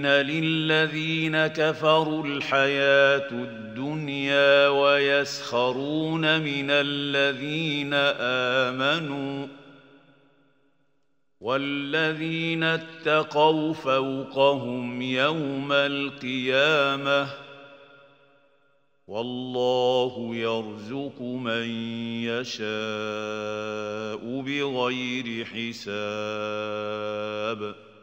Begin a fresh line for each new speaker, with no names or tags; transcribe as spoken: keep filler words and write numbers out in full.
زين للذين كفروا الحياة الدنيا ويسخرون من الذين آمنوا والذين اتقوا فوقهم يوم القيامة والله يرزق من يشاء بغير حساب.